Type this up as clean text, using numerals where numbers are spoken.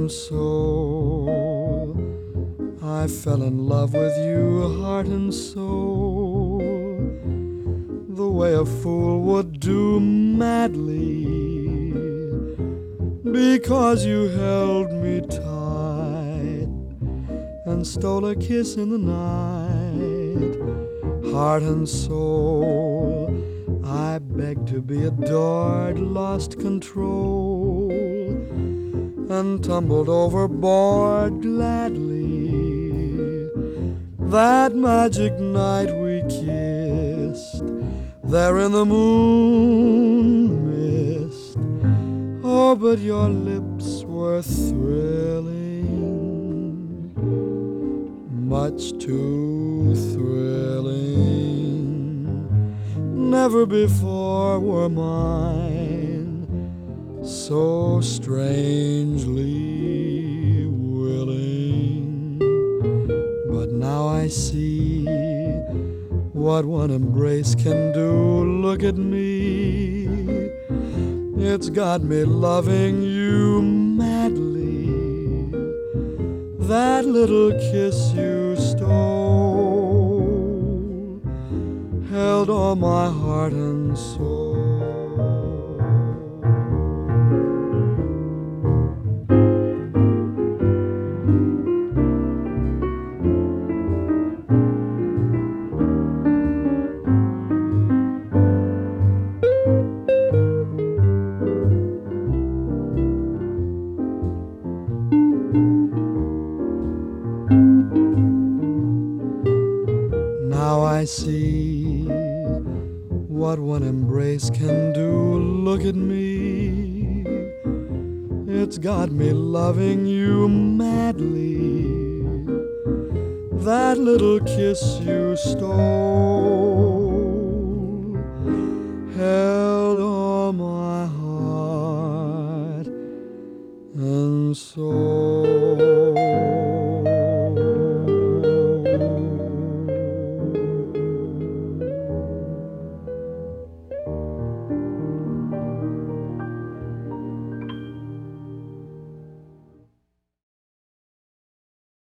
and soul. I fell in love with you, heart and soul, the way a fool would do madly, because you held me tight and stole a kiss in the night. Heart and soul, I begged to be adored, lost control, and tumbled overboard gladly. That magic night we kissed, there in the moon mist. Oh, but your lips were thrilling, much too thrilling. Never before were mine so strangely willing. But now I see what one embrace can do. Look at me, it's got me loving you madly. That little kiss you stole held all my heart and soul. Now I see what one embrace can do. Look at me, it's got me loving you madly. That little kiss you stole